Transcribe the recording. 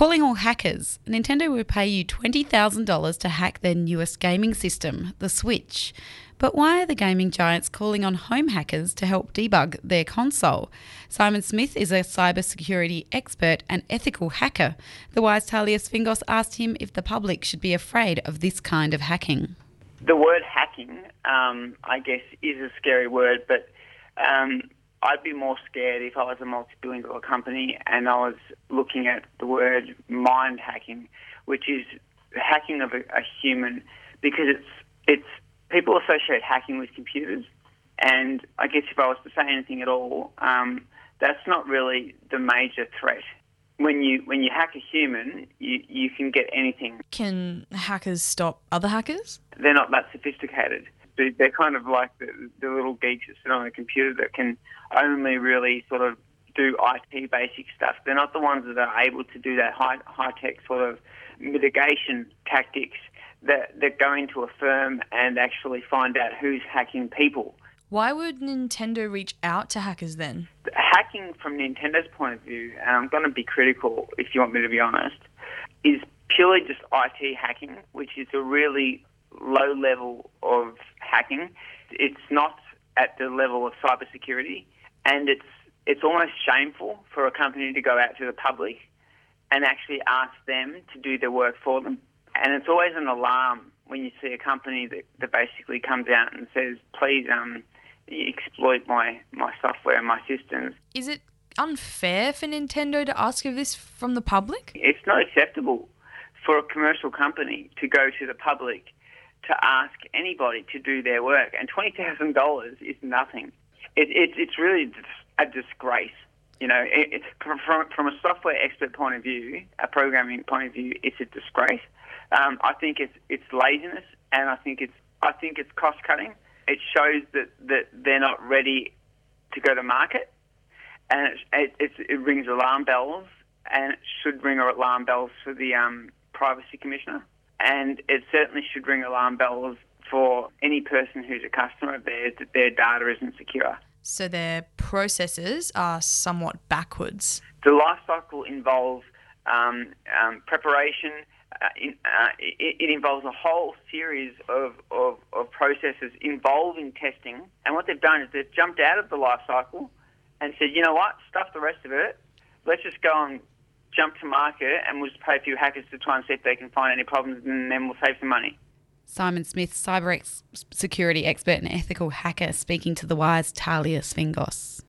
Calling all hackers, Nintendo will pay you $20,000 to hack their newest gaming system, the Switch. But why are the gaming giants calling on home hackers to help debug their console? Simon Smith is a cybersecurity expert and ethical hacker. The Wise Talia Sfingos asked him if the public should be afraid of this kind of hacking. The word hacking, I guess, is a scary word, but I'd be more scared if I was a multi-billion dollar company and I was looking at the word mind hacking, which is hacking of a human, because it's people associate hacking with computers, and I guess if I was to say anything at all, that's not really the major threat. When you hack a human, you can get anything. Can hackers stop other hackers? They're not that sophisticated. They're kind of like the little geeks that sit on a computer that can only really sort of do IT basic stuff. They're not the ones that are able to do that high-tech sort of mitigation tactics that go into a firm and actually find out who's hacking people. Why would Nintendo reach out to hackers then? Hacking from Nintendo's point of view, and I'm going to be critical if you want me to be honest, is purely just IT hacking, which is a really low level of hacking. It's not at the level of cybersecurity, and it's almost shameful for a company to go out to the public and actually ask them to do their work for them. And it's always an alarm when you see a company that basically comes out and says, please exploit my software and my systems. Is it unfair for Nintendo to ask of this from the public? It's not acceptable for a commercial company to go to the public to ask anybody to do their work. And $20,000 is nothing. It's really a disgrace. You know, from a software expert point of view, a programming point of view, it's a disgrace. I think it's laziness, and I think it's cost cutting. It shows that they're not ready to go to market, and it rings alarm bells, and it should ring alarm bells for the Privacy Commissioner, and it certainly should ring alarm bells for any person who's a customer of theirs that their data isn't secure. So their processes are somewhat backwards. The life cycle involves preparation. It involves a whole series of processes involving testing. And what they've done is they've jumped out of the life cycle and said, you know what, stuff the rest of it. Let's just go and jump to market, and we'll just pay a few hackers to try and see if they can find any problems, and then we'll save some money. Simon Smith, cyber security expert and ethical hacker, speaking to the Wise Talia Sfingos.